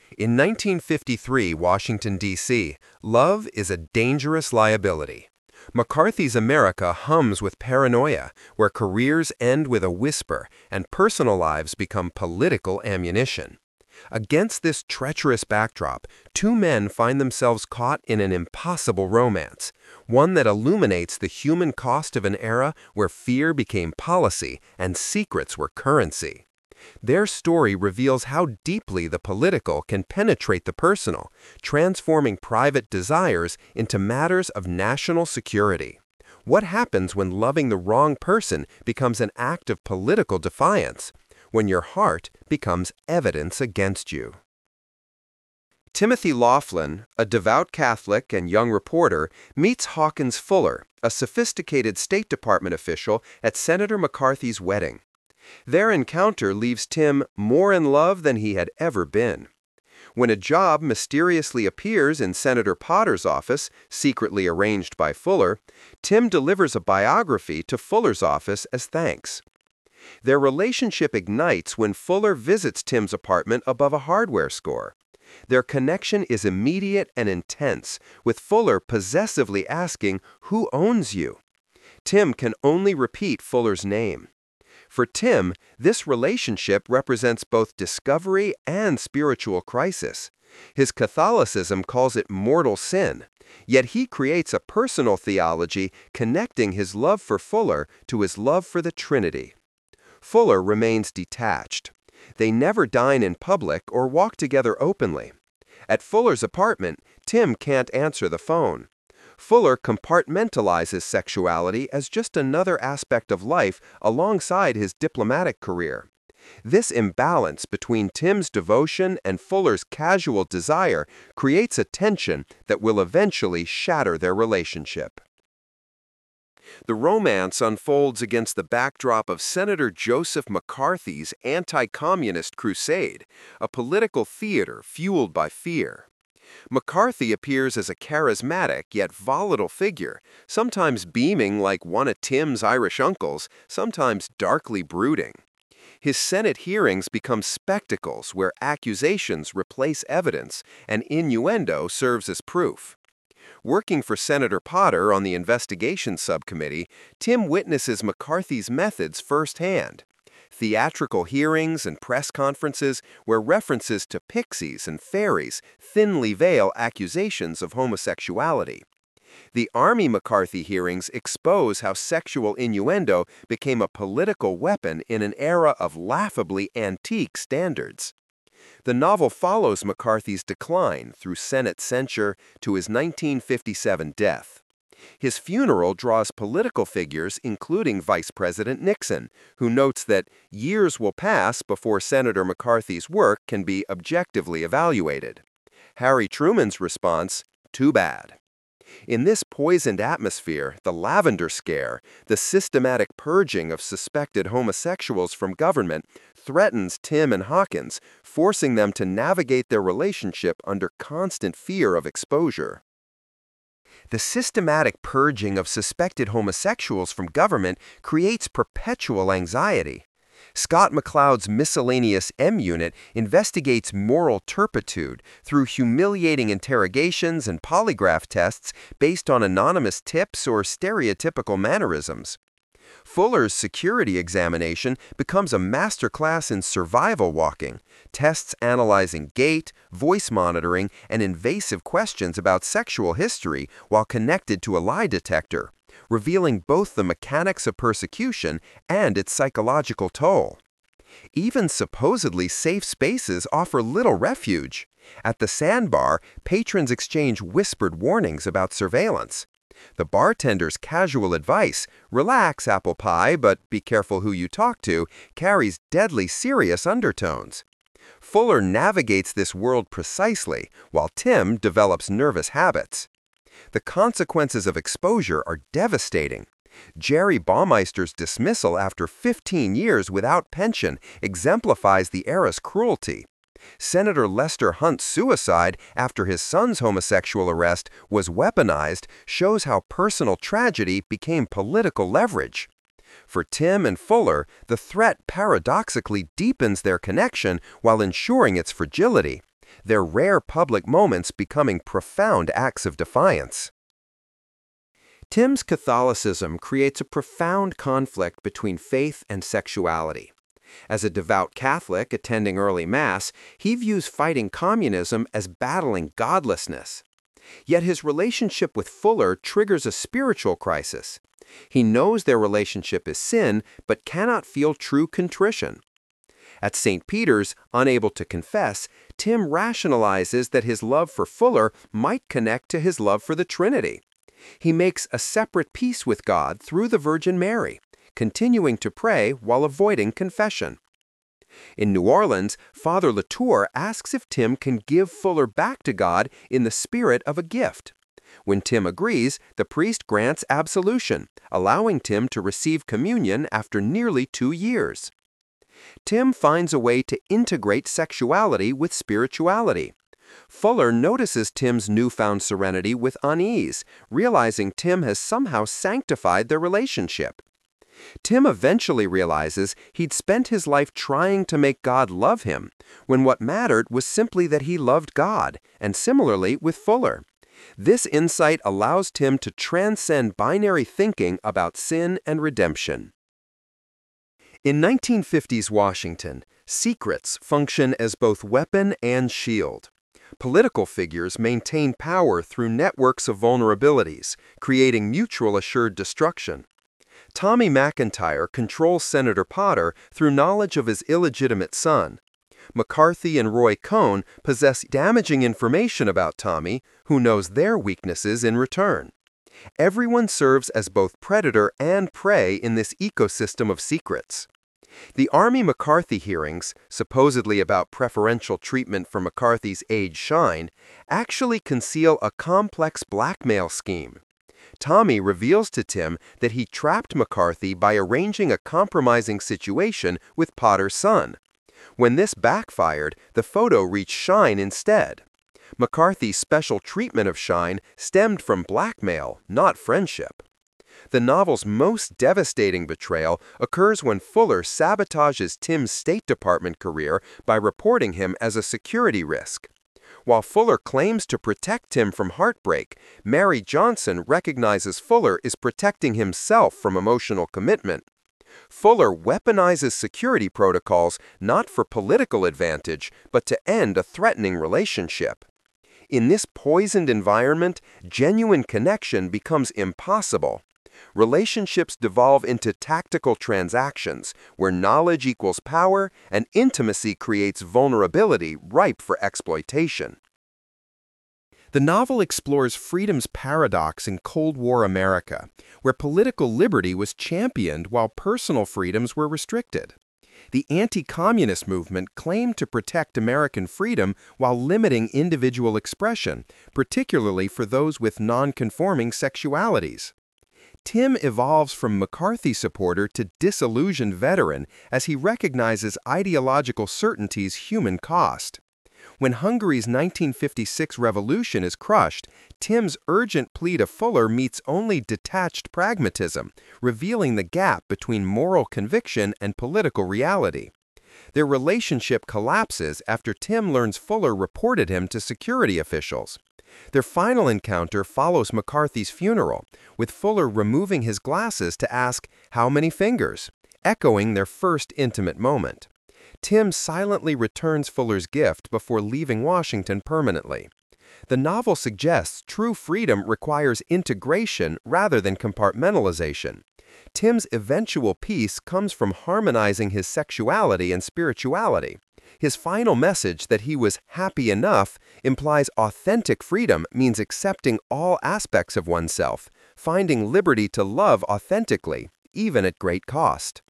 In 1953, Washington, D.C., love is a dangerous liability. McCarthy's America hums with paranoia, where careers end with a whisper and personal lives become political ammunition. Against this treacherous backdrop, two men find themselves caught in an impossible romance, one that illuminates the human cost of an era where fear became policy and secrets were currency. Their story reveals how deeply the political can penetrate the personal, transforming private desires into matters of national security. What happens when loving the wrong person becomes an act of political defiance? When your heart becomes evidence against you. Timothy Laughlin, a devout Catholic and young reporter, meets Hawkins Fuller, a sophisticated State Department official, at Senator McCarthy's wedding. Their encounter leaves Tim more in love than he had ever been. When a job mysteriously appears in Senator Potter's office, secretly arranged by Fuller, Tim delivers a biography to Fuller's office as thanks. Their relationship ignites when Fuller visits Tim's apartment above a hardware store. Their connection is immediate and intense, with Fuller possessively asking, "Who owns you?" Tim can only repeat Fuller's name. For Tim, this relationship represents both discovery and spiritual crisis. His Catholicism calls it mortal sin, yet he creates a personal theology connecting his love for Fuller to his love for the Trinity. Fuller remains detached. They never dine in public or walk together openly. At Fuller's apartment, Tim can't answer the phone. Fuller compartmentalizes sexuality as just another aspect of life alongside his diplomatic career. This imbalance between Tim's devotion and Fuller's casual desire creates a tension that will eventually shatter their relationship. The romance unfolds against the backdrop of Senator Joseph McCarthy's anti-communist crusade, a political theater fueled by fear. McCarthy appears as a charismatic yet volatile figure, sometimes beaming like one of Tim's Irish uncles, sometimes darkly brooding. His Senate hearings become spectacles where accusations replace evidence and innuendo serves as proof. Working for Senator Potter on the investigation subcommittee, Tim witnesses McCarthy's methods firsthand. Theatrical hearings and press conferences where references to pixies and fairies thinly veil accusations of homosexuality. The Army McCarthy hearings expose how sexual innuendo became a political weapon in an era of laughably antique standards. The novel follows McCarthy's decline through Senate censure to his 1957 death. His funeral draws political figures including Vice President Nixon, who notes that years will pass before Senator McCarthy's work can be objectively evaluated. Harry Truman's response, "Too bad." In this poisoned atmosphere, the Lavender Scare, the systematic purging of suspected homosexuals from government, threatens Tim and Hawkins, forcing them to navigate their relationship under constant fear of exposure. The systematic purging of suspected homosexuals from government creates perpetual anxiety. Scott McCloud's miscellaneous M Unit investigates moral turpitude through humiliating interrogations and polygraph tests based on anonymous tips or stereotypical mannerisms. Fuller's security examination becomes a masterclass in survival walking, tests analyzing gait, voice monitoring, and invasive questions about sexual history while connected to a lie detector, revealing both the mechanics of persecution and its psychological toll. Even supposedly safe spaces offer little refuge. At the Sandbar, patrons exchange whispered warnings about surveillance. The bartender's casual advice, "Relax, apple pie, but be careful who you talk to," carries deadly serious undertones. Fuller navigates this world precisely, while Tim develops nervous habits. The consequences of exposure are devastating. Jerry Baumeister's dismissal after 15 years without pension exemplifies the era's cruelty. Senator Lester Hunt's suicide after his son's homosexual arrest was weaponized shows how personal tragedy became political leverage. For Tim and Fuller, the threat paradoxically deepens their connection while ensuring its fragility. their rare public moments becoming profound acts of defiance. Tim's Catholicism creates a profound conflict between faith and sexuality. As a devout Catholic attending early Mass, he views fighting communism as battling godlessness. Yet his relationship with Fuller triggers a spiritual crisis. He knows their relationship is sin, but cannot feel true contrition. At St. Peter's, unable to confess, Tim rationalizes that his love for Fuller might connect to his love for the Trinity. He makes a separate peace with God through the Virgin Mary, continuing to pray while avoiding confession. In New Orleans, Father Latour asks if Tim can give Fuller back to God in the spirit of a gift. When Tim agrees, the priest grants absolution, allowing Tim to receive communion after nearly 2 years. Tim finds a way to integrate sexuality with spirituality. Fuller notices Tim's newfound serenity with unease, realizing Tim has somehow sanctified their relationship. Tim eventually realizes he'd spent his life trying to make God love him, when what mattered was simply that he loved God, and similarly with Fuller. This insight allows Tim to transcend binary thinking about sin and redemption. In 1950s Washington, secrets function as both weapon and shield. Political figures maintain power through networks of vulnerabilities, creating mutual assured destruction. Tommy McIntyre controls Senator Potter through knowledge of his illegitimate son. McCarthy and Roy Cohn possess damaging information about Tommy, who knows their weaknesses in return. Everyone serves as both predator and prey in this ecosystem of secrets. The Army-McCarthy hearings, supposedly about preferential treatment for McCarthy's aide Shine, actually conceal a complex blackmail scheme. Tommy reveals to Tim that he trapped McCarthy by arranging a compromising situation with Potter's son. When this backfired, the photo reached Shine instead. McCarthy's special treatment of Shine stemmed from blackmail, not friendship. The novel's most devastating betrayal occurs when Fuller sabotages Tim's State Department career by reporting him as a security risk. While Fuller claims to protect Tim from heartbreak, Mary Johnson recognizes Fuller is protecting himself from emotional commitment. Fuller weaponizes security protocols not for political advantage, but to end a threatening relationship. In this poisoned environment, genuine connection becomes impossible. Relationships devolve into tactical transactions, where knowledge equals power and intimacy creates vulnerability ripe for exploitation. The novel explores freedom's paradox in Cold War America, where political liberty was championed while personal freedoms were restricted. The anti-communist movement claimed to protect American freedom while limiting individual expression, particularly for those with non-conforming sexualities. Tim evolves from McCarthy supporter to disillusioned veteran as he recognizes ideological certainty's human cost. When Hungary's 1956 revolution is crushed, Tim's urgent plea to Fuller meets only detached pragmatism, revealing the gap between moral conviction and political reality. Their relationship collapses after Tim learns Fuller reported him to security officials. Their final encounter follows McCarthy's funeral, with Fuller removing his glasses to ask, "How many fingers?" echoing their first intimate moment. Tim silently returns Fuller's gift before leaving Washington permanently. The novel suggests true freedom requires integration rather than compartmentalization. Tim's eventual peace comes from harmonizing his sexuality and spirituality. His final message that he was happy enough implies authentic freedom means accepting all aspects of oneself, finding liberty to love authentically, even at great cost.